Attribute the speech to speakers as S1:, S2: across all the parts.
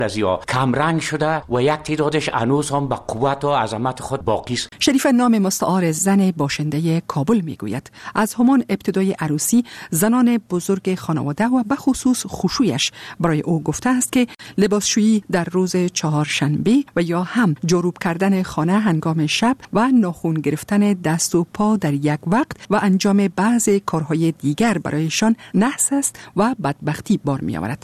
S1: از یا کم رنگ شده و یک تعدادش هنوز هم به قوت و عظمت خود باقی است.
S2: شریفه نام مستعار زن باشنده کابل میگوید از همان ابتدای عروسی زنان بزرگ خانواده و به خصوص خوشویش برای او گفته است که لباسشویی در روز چهارشنبه و یا هم جروب کردن خانه هنگام شب و ناخن گرفتن دست و پا در یک وقت و انجام بعضی کارهای دیگر برایشان نحس است و بدبختی بار می آورد.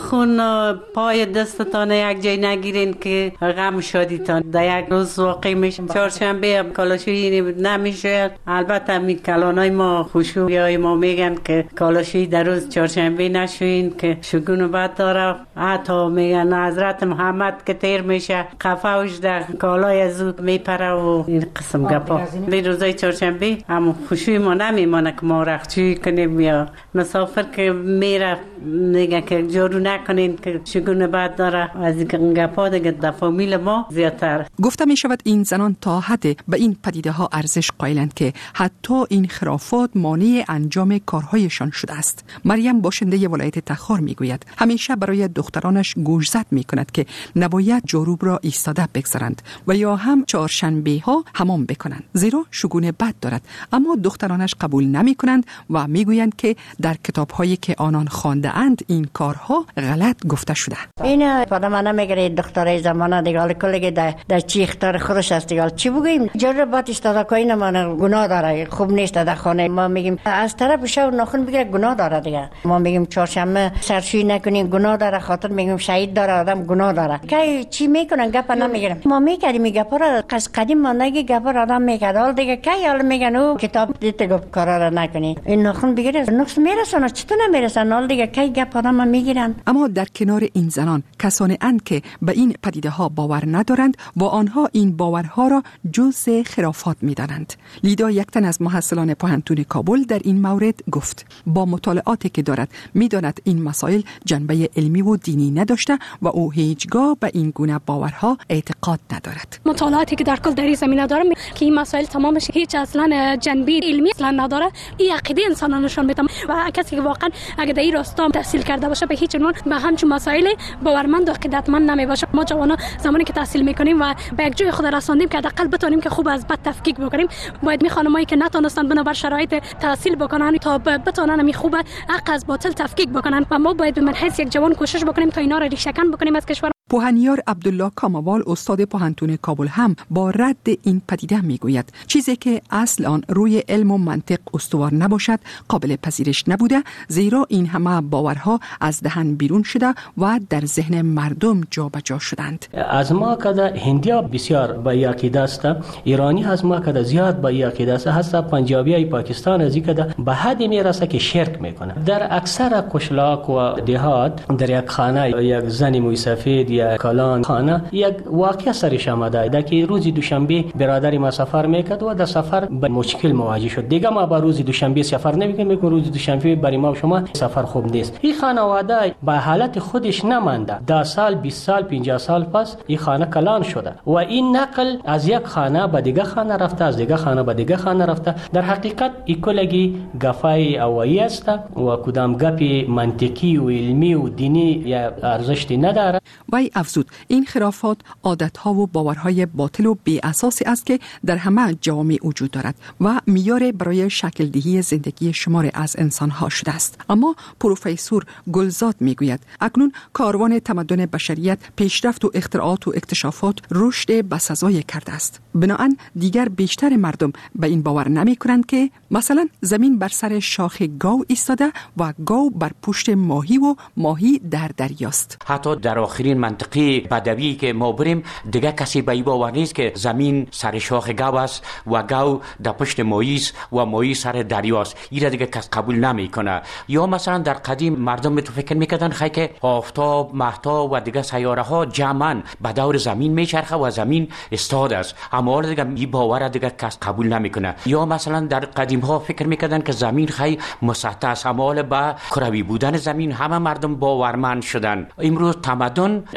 S3: ناخن پای دستتان یک جای نگیرین که غم شدیتان در یک روز واقع میشه. چهارشنبه کالاشویی نمیشه. البته می کلانای ما خوشویای ما میگن که کالاشویی در روز چهارشنبه نشوین که شگون بد داره. حتی میگن حضرت محمد که تیر میشه قفاوش در کالای زود میپره و این قسم گپا. به روزای چهارشنبه هم خوشوی ما نمیمانه که ما رختشویی کنیم یا مسافر که میره میگه که جارو نکنین که شگون بد داره. از این گپا دیگه در فامیل ما زیادتر.
S2: گفته می شود این زنان تا حد به این پدیده ها ارزش قائلند که حتی این خرافات مانع انجام کارهایشان شده است. مریم باشنده ولایت تخار میگوید همیشه برای دخترانش گوشزد می کند که نباید جروب را ایستاده بگذارند و یا هم چهارشنبه ها حمام بکنند زیرا شگون بد دارد، اما دخترانش قبول نمی کنند و میگویند که در کتاب هایی که آنان خوانده اند این کارها غلط گفته شده.
S4: این پدر من میگه دخترای زمانه دیگه کلی در چی اختیار خودش است دیگه چی بگیم جربات استاد کوین ما گناه داره خوب نیست در خانه ما میگیم از طرف شو ناخن بگیره گناه داره دیگه ما میگیم چهارشنبه سرشویی نکنیم گناه داره خاطر میگیم شهید داره آدم گناه داره کی چی میکنن گپ نمیگیرن ما میکردیم گپا را قدیم ما نگی گپا را آدم میکرد حال دیگه کی حال میگن او کتاب دیت گفت کارا را نکنی این ناخن بگیره نقص میرسونه چطور نمیرسن حال دیگه کی گپ آدم میگیرن.
S2: اما در کنار این زنان کسانی اند که به این پدیده ها باور ندارند و آنها این باورها را جزء خرافات میدانند. لیدا یک تن از محصلان پوهنتون کابل در این مورد گفت با مطالعاتی که دارد میداند این مسائل جنبه علمی و دینی نداشته و او هیچگاه به این گونه باورها اعتقاد ندارد.
S5: مطالعاتی که در کل در این زمینه دارم که این مسائل تمامش هیچ اصلا جنبه علمی اصلا نداره. این عقیده انسان نشان میده و کسی که واقعا اگه در این راستا تحصیل کرده باشه به هیچ عنوان به همچون مسائل باورمند و عقیدتمند نمیباشه. ما جوانا زمانی که تحصیل میکنیم و به یک جای خود رساندیم که حداقل بتونیم که خوب از بد تفکیک بکنیم، باید می خانمایی که نتونستن بنابر شرایط تحصیل بکنن تا بتونن می خوب حق از باطل تفکیک بکنن و ما باید به من حیث یک جوان کوشش بکنیم تا اینا را ریشه کن بکنیم از کشور.
S2: پوهنیار عبدالله کاموال استاد پوهنتون کابل هم با رد این پدیده میگوید چیزی که اصل آن روی علم و منطق استوار نباشد قابل پذیرش نبوده، زیرا این همه باورها از دهن بیرون شده و در ذهن مردم جابجا شدند.
S6: از ما کده هندیا بسیار با عقیده است، ایرانی از ما کده زیاد با عقیده است، حتی پنجابی پاکستان از کده به حد میرسه که شرک میکنه. در اکثر قشلاق و دهات در یک خانه یک زن موی سفید یا کلان خانه یک واقعه سرش آمده که روزی دوشنبه برادری ما سفر میکرد و در سفر به مشکل مواجه شد. دیگه ما با روزی دوشنبه سفر نمیکنیم، روزی دوشنبه برای ما و شما سفر خوب نیست. این خانواده به حالت خودش نمانده. 10 سال 20 سال 50 سال پس این خانه کلان شده و این نقل از یک خانه به دیگه خانه رفته، از دیگه خانه به دیگه خانه رفته. در حقیقت این کلگی گفای اوایی است و کدام گپی منطقی و علمی و دینی یا ارزشی نداره.
S2: وی افزود این خرافات عادتها و باورهای باطل و بی اساسی است که در همه جوامع وجود دارد و معیار برای شکل دهی زندگی شمار از انسانها شده است. اما پروفسور گلزاد میگوید اکنون کاروان تمدن بشریت پیشرفت و اختراعات و اکتشافات رشد بسزای کرده است. بنابراین دیگر بیشتر مردم به این باور نمی کنند که مثلا زمین بر سر شاخ گاو ایستاده و گاو بر پشت ماهی و ماهی در دریاست.
S1: حتی در آخرین منطقه بدوی که ما بریم دیگه کسی به این باور نیست که زمین سر شاخ گاو است و گاو در پشت ماهی است و ماهی سر دریاست. این دیگه کس قبول نمیکنه. یا مثلا در قدیم مردم تو فکر میکردن خیلی که آفتاب، مهتاب و دیگه سیاره ها جمعاً به دور زمین میچرخه و زمین استاد است. اما حالا دیگه این باور دیگه کس قبول نمیکنه. یا مثلا در قدیم ها فکر میکردن که زمین خیلی مسطح است، اما حالا با کروی بودن زمین همه مردم باورمند شدن. امروز تمدن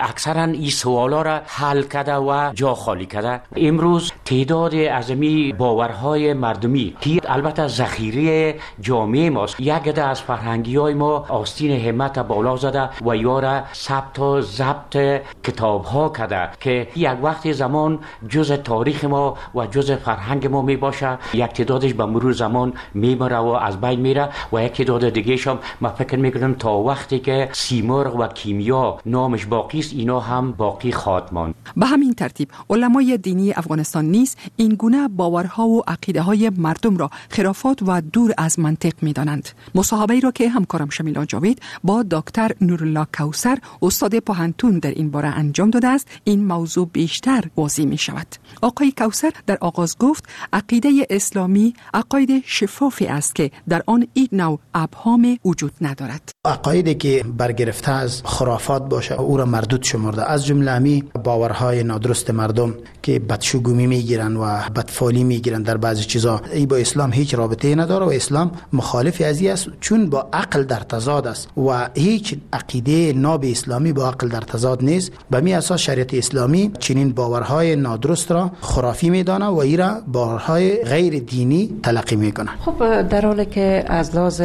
S1: اکثرا این سوالا را حل کرده و جا خالی کرده. امروز تعداد عظیمی باورهای مردمی که البته ذخیره جامعه ماست، یک عده از فرهنگی های ما آستین همت بالا زده و یاره ثبت و ضبط کتاب ها کرده که یک وقت زمان جز تاریخ ما و جز فرهنگ ما می باشه. یک تعدادش به مرور زمان میمره و از بین میره و یک تعداد دیگه هم ما فکر میکنم تا وقتی که سیمرغ و کیمیا نامش باقی است اینا هم باقی خواهد ماند.
S2: به همین ترتیب علمای دینی افغانستان نیز این گونه باورها و عقیده های مردم را خرافات و دور از منطق می‌دانند. مصاحبه‌ای را که همکارم شمیلا جاوید با دکتر نورالله کوثر استاد پوهنتون در این باره انجام داده است، این موضوع بیشتر واضح می‌شود. آقای کوثر در آغاز گفت عقیده اسلامی عقاید شفافی است که در آن این نوع ابهام وجود ندارد.
S7: عقایدی که برگرفته از خرافات باشه او را مردود شمرده، از جمله امی باورهای نادرست مردم که بدشگومی میگیرن و بدفالی میگیرن در بعضی چیزا، این با اسلام هیچ رابطه نداره و اسلام مخالف از این است چون با عقل در تضاد است و هیچ عقیده ناب اسلامی با عقل در تضاد نیست. به می اساس شریعت اسلامی چنین باورهای نادرست را خرافی میدانه و این را باورهای غیر دینی تلقی میکنه.
S8: خب در حالی که از لحاظ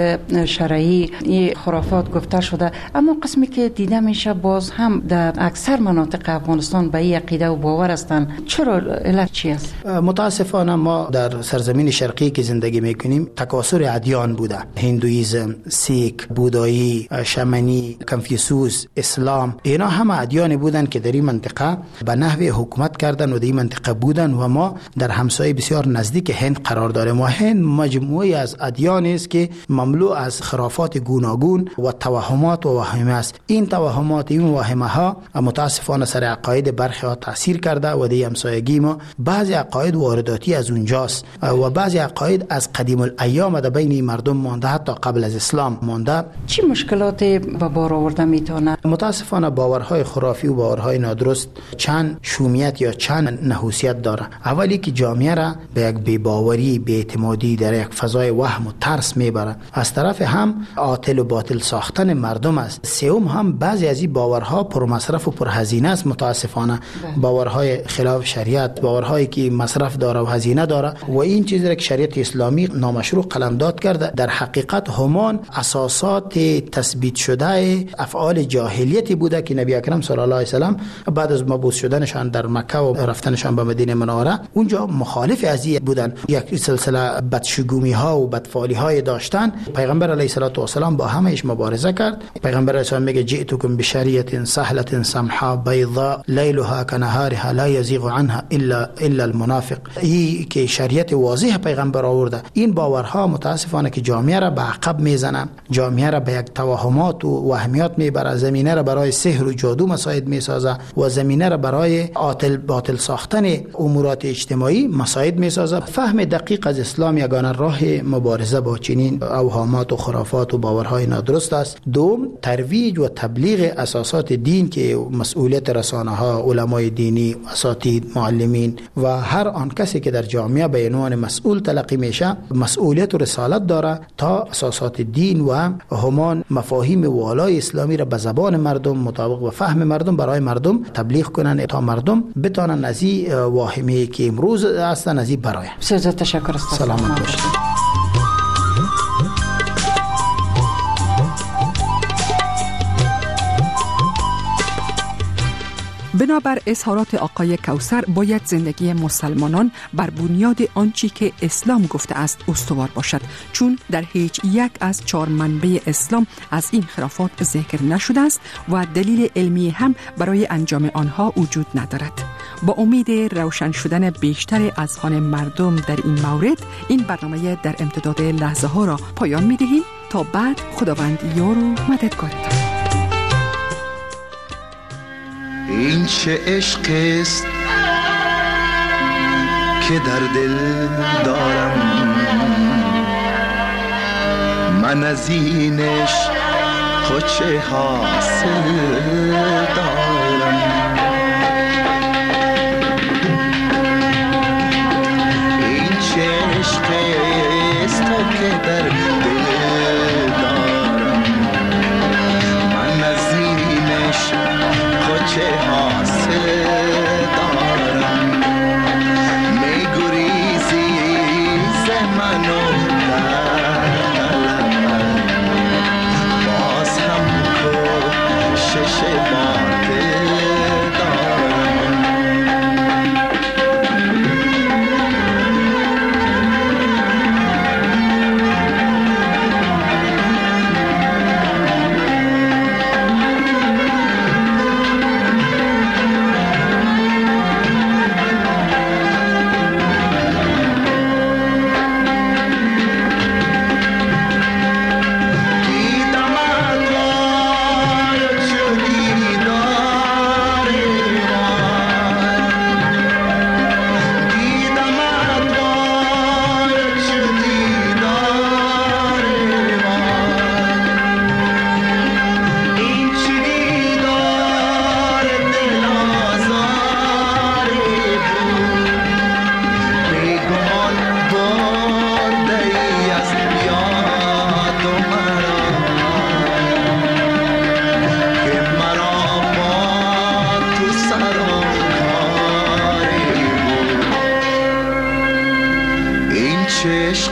S8: شرعی این خرافات گفته شده، اما قسمی که دیده میشه باز هم در اکثر مناطق افغانستان به این عقیده و باور هستند. چرا علت چی است؟
S7: متاسفانه ما در سرزمین شرقی که زندگی میکنیم تکاثر ادیان بوده، هندویزم، سیک، بودایی، شمنی، کنفیوسوس، اسلام، اینا همه ادیان بودن که در این منطقه به نحو حکومت کردن و در این منطقه بودن و ما در همسایه بسیار نزدیک هند قرار داریم و هند مجموعی از ادیان است که مملو از خرافات گوناگون و توهمات و وهمه است. این توهمات، این وهمه ها متاسفانه سر عقاید برخی ها تاثیر کرده و در همسایگی ما بعضی عقاید وارداتی از اونجاست و بعضی عقاید از قدیم الایام در بین مردم مانده، حتی قبل از اسلام مانده.
S8: چی مشکلاتی به بار آورده میتونه؟
S7: متاسفانه باورهای خرافی و باورهای نادرست چند شومیت یا چند نحوسیت داره. اولی که جامعه را به یک بی‌باوری، بی‌اعتمادی، در یک فضای وهم و ترس میبره. از طرف هم عاطل و باطل ساختن مردم است. سوم هم بعضی از این باورها پرمصرف و پرهزینه است. متاسفانه باورهای خلاف شریعت، باورهایی که مصرف داره و هزینه داره و این چیزی را که شریعت اسلامی نامشروع قلمداد کرده در حقیقت همان اساسات تثبیت شده افعال جاهلیتی بوده که نبی اکرم صلی الله علیه و سلم بعد از مبعوث شدنشان در مکه و رفتنشان به مدینه منوره اونجا مخالف از این بودن. یک سلسله بدشگومی ها و بدفالی های داشتن. پیغمبر علیه الصلاه و السلام با همهش مبارزه کرد. پیغمبر علیه السلام میگه جئتکم بشریعه سهله سمحاء بیضاء لیلها کنهارها لا یزیغ عنها الا المنافق. این که شریعت واضح پیغمبر آورده. این باورها متاسفانه که جامعه را به عقب میزنه، جامعه را به یک توهمات و وهمیات میبره، زمینه را برای سحر و جادو مساعد میسازه و زمینه را برای عاطل باطل ساختن امورات اجتماعی مساعد میسازه. فهم دقیق از اسلام یگانه راه مبارزه با چنین اوهامات و خرافات و باورهای نادرست است. دوم، ترویج و تبلیغ اساسات دین که مسئولیت رسانه ها، علمای دینی، اساتید، معلمین و هر آن کسی که در جامعه به عنوان مسئول تلقی میشه مسئولیت و رسالت داره تا اساسات دین و همان مفاهیم والای اسلامی را به زبان مردم مطابق و فهم مردم برای مردم تبلیغ کنن تا مردم بتونن از این واهمه‌ای که امروز هستن از این برای.
S8: بسیار تشکر است.
S7: سلامت باشید.
S2: بنابر اظهارات آقای کوثر باید زندگی مسلمانان بر بنیاد آنچه که اسلام گفته است استوار باشد، چون در هیچ یک از 4 منبع اسلام از این خرافات ذکر نشده است و دلیل علمی هم برای انجام آنها وجود ندارد. با امید روشن شدن بیشتر اذهان مردم در این مورد این برنامه در امتداد لحظه ها را پایان می دهیم تا بعد. خداوند یار و مددگارتان.
S9: این چه عشق است که در دل دارم، من از این عشق خود چه حاصل دارم. این چه عشق است که در دل دارم، من از این عشق خود چه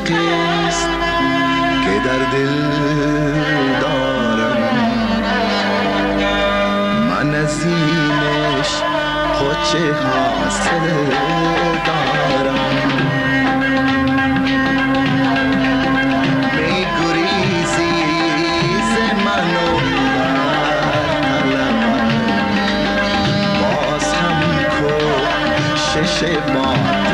S9: عشقیست که در دل دارم، من از اینش خود چه حاصل دارم. می گریزی ز من و باز هم شش بار